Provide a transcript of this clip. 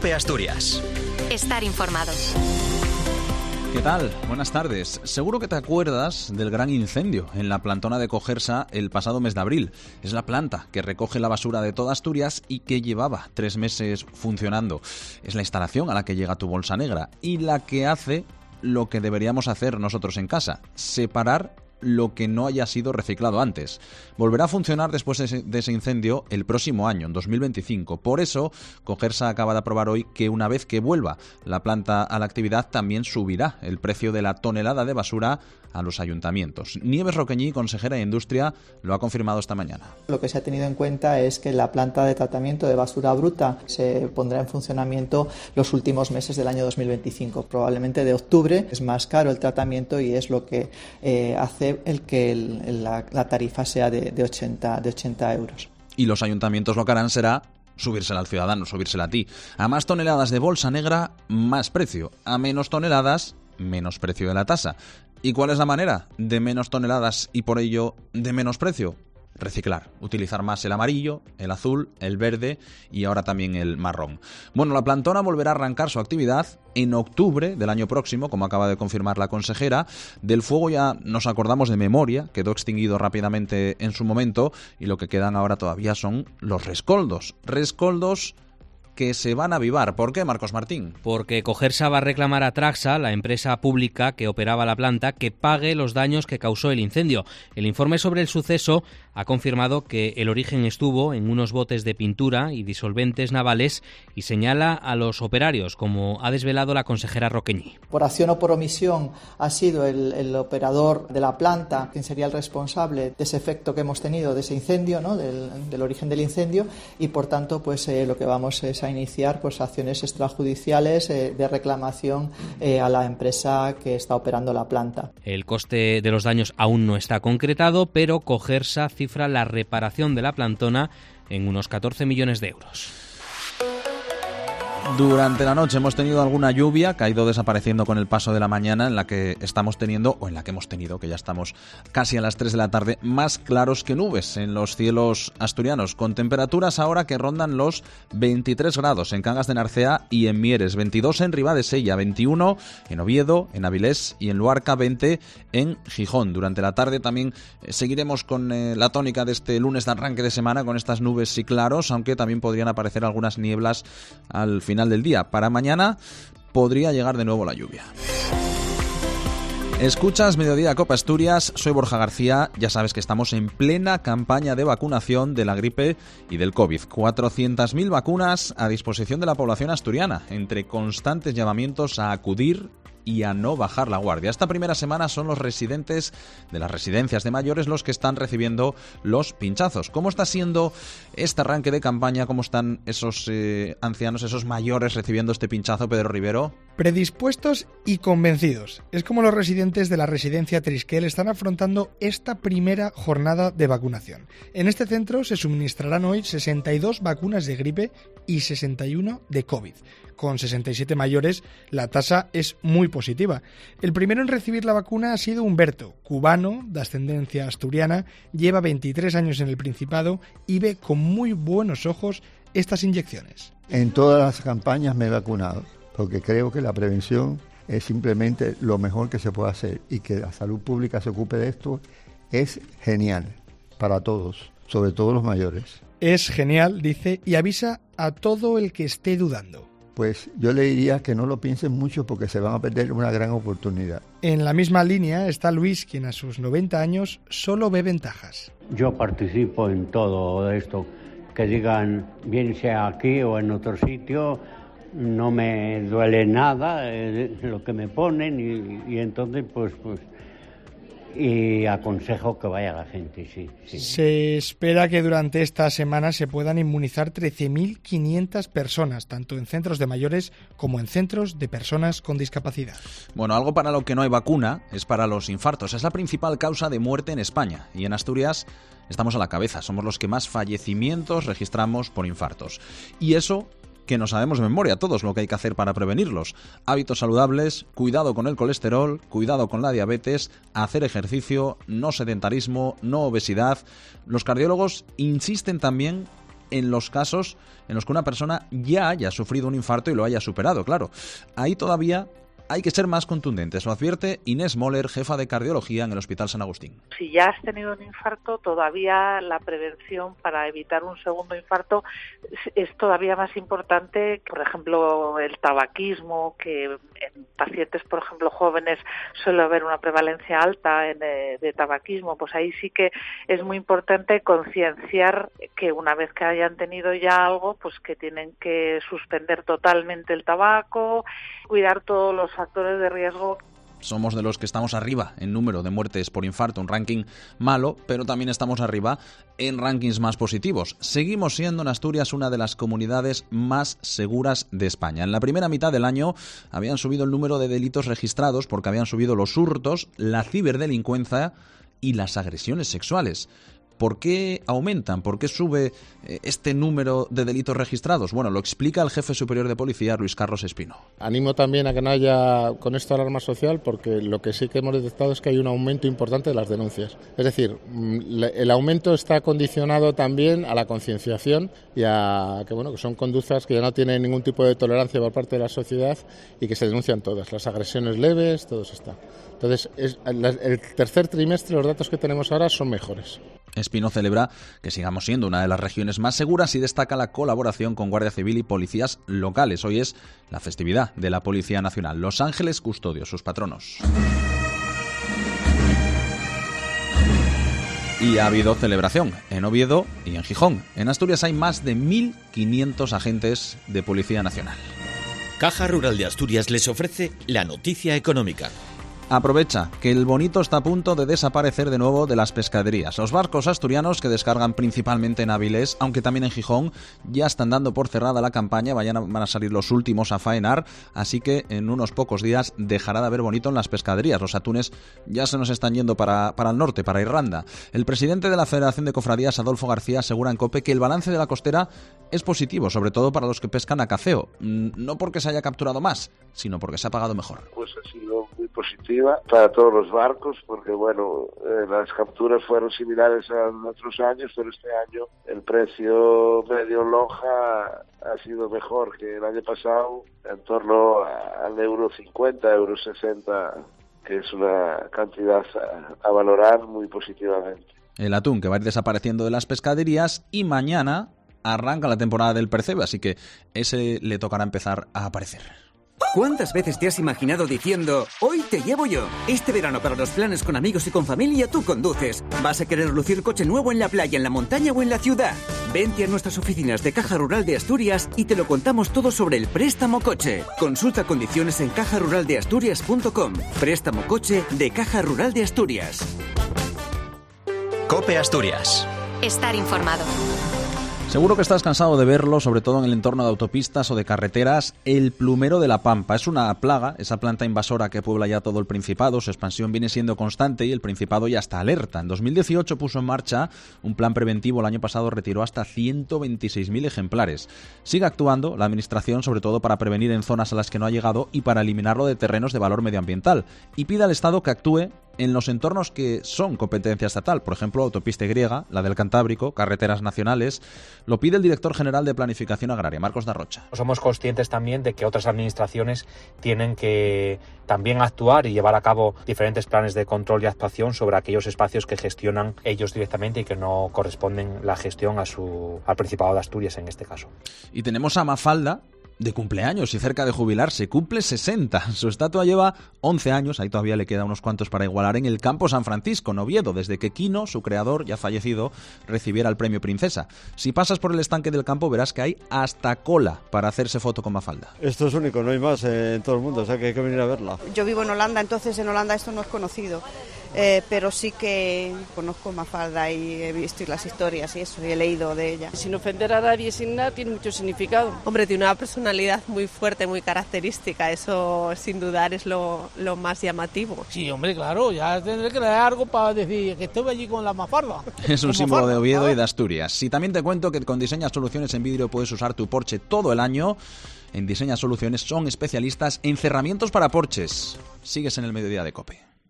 COPE Asturias. Estar informado. ¿Qué tal? Buenas tardes. Seguro que te acuerdas del gran incendio en la plantona de Cogersa el pasado mes de abril. Es la planta que recoge la basura de toda Asturias y que llevaba 3 meses funcionando. Es la instalación a la que llega tu bolsa negra y la que hace lo que deberíamos hacer nosotros en casa: separar lo que no haya sido reciclado antes. Volverá a funcionar después de ese incendio el próximo año, en 2025. Por eso, Cogersa acaba de aprobar hoy que una vez que vuelva la planta a la actividad, también subirá el precio de la tonelada de basura a los ayuntamientos. Nieves Roqueñí, consejera de Industria, lo ha confirmado esta mañana. Lo que se ha tenido en cuenta es que la planta de tratamiento de basura bruta se pondrá en funcionamiento los últimos meses del año 2025. Probablemente de octubre. Es más caro el tratamiento y es lo que hace el que la tarifa sea de 80 euros. Y los ayuntamientos lo que harán será subírsela al ciudadano, subírsela a ti. A más toneladas de bolsa negra, más precio. A menos toneladas, menos precio de la tasa. ¿Y cuál es la manera de menos toneladas y por ello de menos precio? Reciclar, utilizar más el amarillo, el azul, el verde y ahora también el marrón. Bueno, la plantona volverá a arrancar su actividad en octubre del año próximo, como acaba de confirmar la consejera. Del fuego ya nos acordamos de memoria, quedó extinguido rápidamente en su momento y lo que quedan ahora todavía son los rescoldos. Rescoldos que se van a avivar. ¿Por qué, Marcos Martín? Porque Cogersa va a reclamar a Traxa, la empresa pública que operaba la planta, que pague los daños que causó el incendio. El informe sobre el suceso ha confirmado que el origen estuvo en unos botes de pintura y disolventes navales y señala a los operarios, como ha desvelado la consejera Roqueñí. Por acción o por omisión ha sido el operador de la planta quien sería el responsable de ese efecto que hemos tenido, de ese incendio, ¿no? del origen del incendio, y por tanto pues lo que vamos es a iniciar pues acciones extrajudiciales de reclamación a la empresa que está operando la planta. El coste de los daños aún no está concretado, pero Cogersa cifra la reparación de la plantona en unos 14 millones de euros. Durante la noche hemos tenido alguna lluvia que ha ido desapareciendo con el paso de la mañana, en la que estamos teniendo, o en la que hemos tenido, que ya estamos casi a las 3 de la tarde, más claros que nubes en los cielos asturianos, con temperaturas ahora que rondan los 23 grados en Cangas de Narcea y en Mieres, 22 en Ribadesella, 21 en Oviedo, en Avilés y en Luarca, 20 en Gijón. Durante la tarde también seguiremos con la tónica de este lunes de arranque de semana, con estas nubes y claros, aunque también podrían aparecer algunas nieblas al final del día. Para mañana podría llegar de nuevo la lluvia. Escuchas Mediodía Cope Asturias, soy Borja García. Ya sabes que estamos en plena campaña de vacunación de la gripe y del COVID. 400.000 vacunas a disposición de la población asturiana, entre constantes llamamientos a acudir y a no bajar la guardia. Esta primera semana son los residentes de las residencias de mayores los que están recibiendo los pinchazos. ¿Cómo está siendo este arranque de campaña? ¿Cómo están esos ancianos, esos mayores recibiendo este pinchazo, Pedro Rivero? Predispuestos y convencidos. Es como los residentes de la residencia Trisquel están afrontando esta primera jornada de vacunación. En este centro se suministrarán hoy 62 vacunas de gripe y 61 de COVID. Con 67 mayores, la tasa es muy positiva. El primero en recibir la vacuna ha sido Humberto, cubano, de ascendencia asturiana, lleva 23 años en el Principado y ve con muy buenos ojos estas inyecciones. En todas las campañas me he vacunado, porque creo que la prevención es simplemente lo mejor que se puede hacer, y que la salud pública se ocupe de esto es genial para todos, sobre todo los mayores. Es genial, dice, y avisa a todo el que esté dudando. Pues yo le diría que no lo piensen mucho porque se van a perder una gran oportunidad. En la misma línea está Luis, quien a sus 90 años solo ve ventajas. Yo participo en todo esto. Que digan, bien sea aquí o en otro sitio, no me duele nada lo que me ponen y entonces pues y aconsejo que vaya la gente, sí. Se espera que durante esta semana se puedan inmunizar 13.500 personas, tanto en centros de mayores como en centros de personas con discapacidad. Bueno, algo para lo que no hay vacuna es para los infartos. Es la principal causa de muerte en España y en Asturias estamos a la cabeza. Somos los que más fallecimientos registramos por infartos. Y eso que no sabemos de memoria todos lo que hay que hacer para prevenirlos. Hábitos saludables, cuidado con el colesterol, cuidado con la diabetes, hacer ejercicio, no sedentarismo, no obesidad. Los cardiólogos insisten también en los casos en los que una persona ya haya sufrido un infarto y lo haya superado, claro. Ahí todavía hay que ser más contundentes, lo advierte Inés Moller, jefa de cardiología en el Hospital San Agustín. Si ya has tenido un infarto, todavía la prevención para evitar un segundo infarto es todavía más importante. Por ejemplo, el tabaquismo, que en pacientes, por ejemplo, jóvenes suele haber una prevalencia alta de tabaquismo, pues ahí sí que es muy importante concienciar que una vez que hayan tenido ya algo, pues que tienen que suspender totalmente el tabaco, cuidar todos los factores de riesgo. Somos de los que estamos arriba en número de muertes por infarto, un ranking malo, pero también estamos arriba en rankings más positivos. Seguimos siendo en Asturias una de las comunidades más seguras de España. En la primera mitad del año habían subido el número de delitos registrados porque habían subido los hurtos, la ciberdelincuencia y las agresiones sexuales. ¿Por qué aumentan? ¿Por qué sube este número de delitos registrados? Bueno, lo explica el jefe superior de policía, Luis Carlos Espino. Animo también a que no haya con esto alarma social, porque lo que sí que hemos detectado es que hay un aumento importante de las denuncias. Es decir, el aumento está condicionado también a la concienciación y a que son conductas que ya no tienen ningún tipo de tolerancia por parte de la sociedad y que se denuncian todas, las agresiones leves, todo eso está. Entonces, el tercer trimestre, los datos que tenemos ahora son mejores. Espino celebra que sigamos siendo una de las regiones más seguras y destaca la colaboración con Guardia Civil y policías locales. Hoy es la festividad de la Policía Nacional. Los Ángeles Custodios, sus patronos. Y ha habido celebración en Oviedo y en Gijón. En Asturias hay más de 1.500 agentes de Policía Nacional. Caja Rural de Asturias les ofrece la noticia económica. Aprovecha que el bonito está a punto de desaparecer de nuevo de las pescaderías. Los barcos asturianos que descargan principalmente en Avilés, aunque también en Gijón, ya están dando por cerrada la campaña, van a salir los últimos a faenar, así que en unos pocos días dejará de haber bonito en las pescaderías. Los atunes ya se nos están yendo para el norte, para Irlanda. El presidente de la Federación de Cofradías, Adolfo García, asegura en COPE que el balance de la costera es positivo, sobre todo para los que pescan a caceo. No porque se haya capturado más, sino porque se ha pagado mejor. Pues ha sido muy positiva para todos los barcos, porque las capturas fueron similares a otros años, pero este año el precio medio lonja ha sido mejor que el año pasado, en torno al €50, €60, que es una cantidad a valorar muy positivamente. El atún que va a ir desapareciendo de las pescaderías y mañana arranca la temporada del percebe, así que ese le tocará empezar a aparecer. ¿Cuántas veces te has imaginado diciendo, hoy te llevo yo? Este verano para los planes con amigos y con familia tú conduces. ¿Vas a querer lucir coche nuevo en la playa, en la montaña o en la ciudad? Vente a nuestras oficinas de Caja Rural de Asturias y te lo contamos todo sobre el préstamo coche. Consulta condiciones en cajaruraldeasturias.com. Préstamo coche de Caja Rural de Asturias. COPE Asturias. Estar informado. Seguro que estás cansado de verlo, sobre todo en el entorno de autopistas o de carreteras, el plumero de la Pampa. Es una plaga, esa planta invasora que puebla ya todo el Principado. Su expansión viene siendo constante y el Principado ya está alerta. En 2018 puso en marcha un plan preventivo. El año pasado retiró hasta 126.000 ejemplares. Sigue actuando la Administración, sobre todo para prevenir en zonas a las que no ha llegado y para eliminarlo de terrenos de valor medioambiental. Y pide al Estado que actúe en los entornos que son competencia estatal, por ejemplo, autopista Y, la del Cantábrico, carreteras nacionales. Lo pide el director general de Planificación Agraria, Marcos Darrocha. Somos conscientes también de que otras administraciones tienen que también actuar y llevar a cabo diferentes planes de control y actuación sobre aquellos espacios que gestionan ellos directamente y que no corresponden la gestión al Principado de Asturias en este caso. Y tenemos a Mafalda, de cumpleaños y cerca de jubilarse, cumple 60. Su estatua lleva 11 años, ahí todavía le queda unos cuantos para igualar, en el Campo San Francisco, en Oviedo, desde que Quino, su creador, ya fallecido, recibiera el premio Princesa. Si pasas por el estanque del campo verás que hay hasta cola para hacerse foto con Mafalda. Esto es único, no hay más en todo el mundo, o sea que hay que venir a verla. Yo vivo en Holanda, entonces en Holanda esto no es conocido. Pero sí que conozco Mafalda y he visto las historias y eso, y he leído de ella. Sin ofender a nadie, sin nada, tiene mucho significado. Hombre, tiene una personalidad muy fuerte, muy característica, eso sin dudar es lo más llamativo. Sí, hombre, claro, ya tendré que dar algo para decir que estuve allí con la Mafalda. Es un símbolo de Oviedo y de Asturias. Y también te cuento que con Diseña Soluciones en vidrio puedes usar tu Porsche todo el año. En Diseña Soluciones son especialistas en cerramientos para Porsches. Sigues en el Mediodía de COPE.